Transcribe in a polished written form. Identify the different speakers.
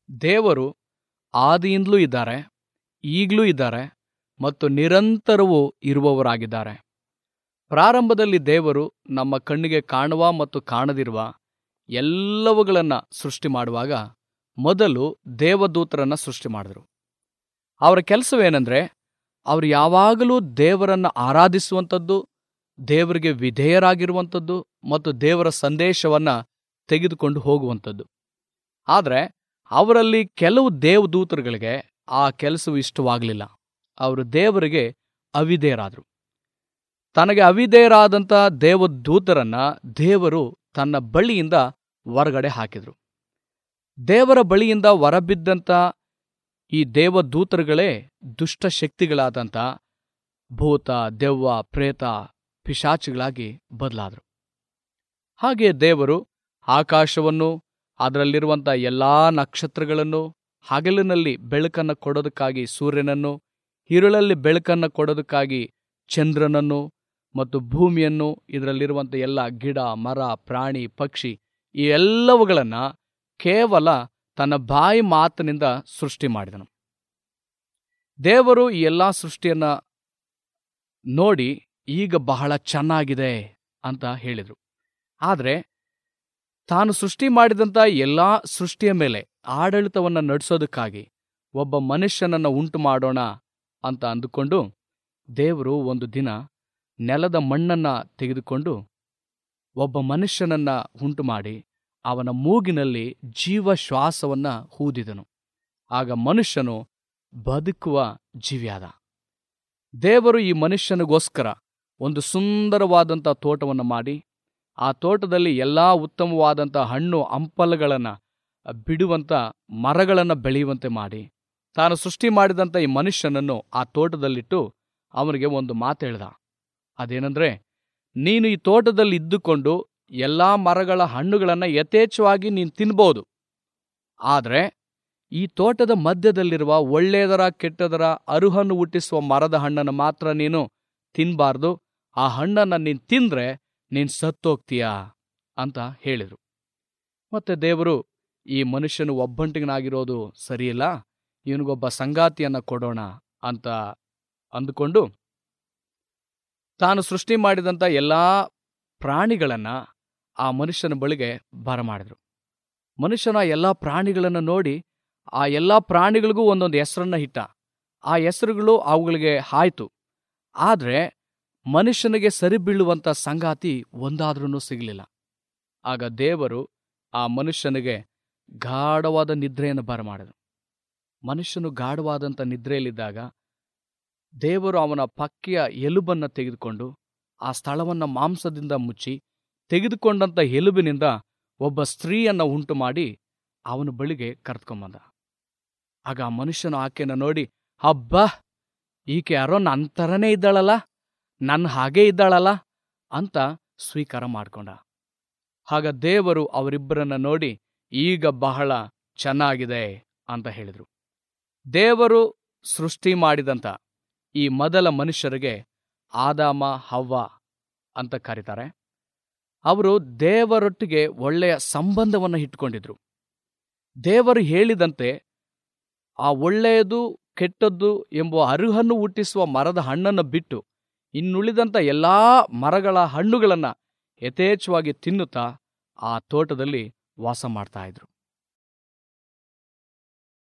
Speaker 1: ದೇವರು ಆದಿಯಿಂದಲೂ ಇದ್ದಾರೆ, ಈಗಲೂ ಇದ್ದಾರೆ ಮತ್ತು ನಿರಂತರವೂ ಇರುವವರಾಗಿದ್ದಾರೆ. ಪ್ರಾರಂಭದಲ್ಲಿ ದೇವರು ನಮ್ಮ ಕಣ್ಣಿಗೆ ಕಾಣುವ ಮತ್ತು ಕಾಣದಿರುವ ಎಲ್ಲವುಗಳನ್ನು ಸೃಷ್ಟಿ ಮಾಡುವಾಗ ಮೊದಲು ದೇವದೂತರನ್ನು ಸೃಷ್ಟಿ ಮಾಡಿದರು. ಅವರ ಕೆಲಸವೇನೆಂದರೆ, ಅವರು ಯಾವಾಗಲೂ ದೇವರನ್ನು ಆರಾಧಿಸುವಂಥದ್ದು, ದೇವರಿಗೆ ವಿಧೇಯರಾಗಿರುವಂಥದ್ದು ಮತ್ತು ದೇವರ ಸಂದೇಶವನ್ನು ತೆಗೆದುಕೊಂಡು ಹೋಗುವಂಥದ್ದು. ಆದರೆ ಅವರಲ್ಲಿ ಕೆಲವು ದೇವದೂತರುಗಳಿಗೆ ಆ ಕೆಲಸವು ಇಷ್ಟವಾಗಲಿಲ್ಲ. ಅವರು ದೇವರಿಗೆ ಅವಿಧೇಯರಾದರು. ತನಗೆ ಅವಿಧೇಯರಾದಂಥ ದೇವದೂತರನ್ನ ದೇವರು ತನ್ನ ಬಳಿಯಿಂದ ಹೊರಗಡೆ ಹಾಕಿದರು. ದೇವರ ಬಳಿಯಿಂದ ಹೊರಬಿದ್ದಂಥ ಈ ದೇವದೂತರುಗಳೇ ದುಷ್ಟಶಕ್ತಿಗಳಾದಂಥ ಭೂತ, ದೆವ್ವ, ಪ್ರೇತ, ಪಿಶಾಚಿಗಳಾಗಿ ಬದಲಾದರು. ಹಾಗೆ ದೇವರು ಆಕಾಶವನ್ನು, ಅದರಲ್ಲಿರುವಂಥ ಎಲ್ಲ ನಕ್ಷತ್ರಗಳನ್ನು, ಹಗಲಿನಲ್ಲಿ ಬೆಳಕನ್ನು ಕೊಡೋದಕ್ಕಾಗಿ ಸೂರ್ಯನನ್ನು, ഇരുಳಲ್ಲಿ ಬೆಳಕನ್ನು ಕೊಡೋದಕ್ಕಾಗಿ ಚಂದ್ರನನ್ನು ಮತ್ತು ಭೂಮಿಯನ್ನು, ಇದರಲ್ಲಿರುವಂಥ ಎಲ್ಲ ಗಿಡ, ಮರ, ಪ್ರಾಣಿ, ಪಕ್ಷಿ ಈ ಎಲ್ಲವುಗಳನ್ನು ಕೇವಲ ತನ್ನ ಬಾಯಿ ಮಾತಿನಿಂದ ಸೃಷ್ಟಿ ಮಾಡಿದನು. ದೇವರು ಈ ಎಲ್ಲ ಸೃಷ್ಟಿಯನ್ನು ನೋಡಿ ಈಗ ಬಹಳ ಚೆನ್ನಾಗಿದೆ ಅಂತ ಹೇಳಿದರು. ಆದರೆ ತಾನು ಸೃಷ್ಟಿ ಮಾಡಿದಂಥ ಎಲ್ಲ ಸೃಷ್ಟಿಯ ಮೇಲೆ ಆಡಳಿತವನ್ನು ನಡೆಸೋದಕ್ಕಾಗಿ ಒಬ್ಬ ಮನುಷ್ಯನನ್ನು ಉಂಟು ಮಾಡೋಣ ಅಂತ ಅಂದುಕೊಂಡು ದೇವರು ಒಂದು ದಿನ ನೆಲದ ಮಣ್ಣನ್ನು ತೆಗೆದುಕೊಂಡು ಒಬ್ಬ ಮನುಷ್ಯನನ್ನು ಉಂಟು ಮಾಡಿ ಅವನ ಮೂಗಿನಲ್ಲಿ ಜೀವ ಶ್ವಾಸವನ್ನು ಊದಿದನು. ಆಗ ಮನುಷ್ಯನು ಬದುಕುವ ಜೀವಿಯಾದ. ದೇವರು ಈ ಮನುಷ್ಯನಿಗೋಸ್ಕರ ಒಂದು ಸುಂದರವಾದಂಥ ತೋಟವನ್ನು ಮಾಡಿ, ಆ ತೋಟದಲ್ಲಿ ಎಲ್ಲ ಉತ್ತಮವಾದಂಥ ಹಣ್ಣು ಹಂಪಲುಗಳನ್ನು ಬಿಡುವಂಥ ಮರಗಳನ್ನು ಬೆಳೆಯುವಂತೆ ಮಾಡಿ, ತಾನು ಸೃಷ್ಟಿ ಮಾಡಿದಂಥ ಈ ಮನುಷ್ಯನನ್ನು ಆ ತೋಟದಲ್ಲಿಟ್ಟು ಅವನಿಗೆ ಒಂದು ಮಾತು ಹೇಳ್ದ. ಅದೇನೆಂದರೆ, ನೀನು ಈ ತೋಟದಲ್ಲಿ ಇದ್ದುಕೊಂಡು ಎಲ್ಲ ಮರಗಳ ಹಣ್ಣುಗಳನ್ನು ಯಥೇಚ್ಛವಾಗಿ ನೀನು ತಿನ್ಬೋದು. ಆದರೆ ಈ ತೋಟದ ಮಧ್ಯದಲ್ಲಿರುವ ಒಳ್ಳೆಯದರ ಕೆಟ್ಟದರ ಅರುಹನ್ನು ಹುಟ್ಟಿಸುವ ಮರದ ಹಣ್ಣನ್ನು ಮಾತ್ರ ನೀನು ತಿನ್ನಬಾರ್ದು. ಆ ಹಣ್ಣನ್ನು ನೀನು ತಿಂದರೆ ನೀನು ಸತ್ತೋಗ್ತೀಯಾ ಅಂತ ಹೇಳಿದರು. ಮತ್ತೆ ದೇವರು, ಈ ಮನುಷ್ಯನು ಒಬ್ಬಂಟಿಗನಾಗಿರೋದು ಸರಿಯಿಲ್ಲ, ಇವನಿಗೊಬ್ಬ ಸಂಗಾತಿಯನ್ನು ಕೊಡೋಣ ಅಂತ ಅಂದುಕೊಂಡು ತಾನು ಸೃಷ್ಟಿ ಮಾಡಿದಂಥ ಎಲ್ಲ ಪ್ರಾಣಿಗಳನ್ನು ಆ ಮನುಷ್ಯನ ಬಳಿಗೆ ಬರಮಾಡಿದರು. ಮನುಷ್ಯನ ಎಲ್ಲ ಪ್ರಾಣಿಗಳನ್ನು ನೋಡಿ ಆ ಎಲ್ಲ ಪ್ರಾಣಿಗಳಿಗೂ ಒಂದೊಂದು ಹೆಸರನ್ನು ಇಟ್ಟ. ಆ ಹೆಸರುಗಳು ಅವುಗಳಿಗೆ ಆಯಿತು. ಆದರೆ ಮನುಷ್ಯನಿಗೆ ಸರಿ ಬೀಳುವಂಥ ಸಂಗಾತಿ ಒಂದಾದ್ರೂ ಸಿಗಲಿಲ್ಲ. ಆಗ ದೇವರು ಆ ಮನುಷ್ಯನಿಗೆ ಗಾಢವಾದ ನಿದ್ರೆಯನ್ನು ಬರಮಾಡಿದರು. ಮನುಷ್ಯನು ಗಾಢವಾದಂಥ ನಿದ್ರೆಯಲ್ಲಿದ್ದಾಗ ದೇವರು ಅವನ ಪಕ್ಕೆಯ ಎಲುಬನ್ನು ತೆಗೆದುಕೊಂಡು ಆ ಸ್ಥಳವನ್ನು ಮಾಂಸದಿಂದ ಮುಚ್ಚಿ ತೆಗೆದುಕೊಂಡಂಥ ಎಲುಬಿನಿಂದ ಒಬ್ಬ ಸ್ತ್ರೀಯನ್ನು ಉಂಟು ಮಾಡಿ ಅವನ ಬಳಿಗೆ ಕರೆದುಕೊಂಬಂದ. ಆಗ ಆ ಮನುಷ್ಯನು ಆಕೆಯನ್ನು ನೋಡಿ, ಹಬ್ಬ, ಈಕೆ ಯಾರೋ ನನ್ನ ಥರನೇ ಇದ್ದಾಳಲ್ಲ, ನನ್ನ ಹಾಗೇ ಇದ್ದಾಳಲ್ಲ ಅಂತ ಸ್ವೀಕಾರ ಮಾಡಿಕೊಂಡ. ಆಗ ದೇವರು ಅವರಿಬ್ಬರನ್ನ ನೋಡಿ, ಈಗ ಬಹಳ ಚೆನ್ನಾಗಿದೆ ಅಂತ ಹೇಳಿದರು. ದೇವರು ಸೃಷ್ಟಿ ಮಾಡಿದಂಥ ಈ ಮೊದಲ ಮನುಷ್ಯರಿಗೆ ಆದಾಮ, ಹವ್ವ ಅಂತ ಕರೀತಾರೆ. ಅವರು ದೇವರೊಟ್ಟಿಗೆ ಒಳ್ಳೆಯ ಸಂಬಂಧವನ್ನು ಇಟ್ಟುಕೊಂಡಿದ್ರು. ದೇವರು ಹೇಳಿದಂತೆ ಆ ಒಳ್ಳೆಯದು ಕೆಟ್ಟದ್ದು ಎಂಬ ಅರುಹನ್ನು ಹುಟ್ಟಿಸುವ ಮರದ ಹಣ್ಣನ್ನು ಬಿಟ್ಟು ಇನ್ನುಳಿದಂಥ ಎಲ್ಲ ಮರಗಳ ಹಣ್ಣುಗಳನ್ನು ಯಥೇಚ್ಛವಾಗಿ ತಿನ್ನುತ್ತಾ ಆ ತೋಟದಲ್ಲಿ ವಾಸ ಮಾಡ್ತಾ ಇದ್ರು.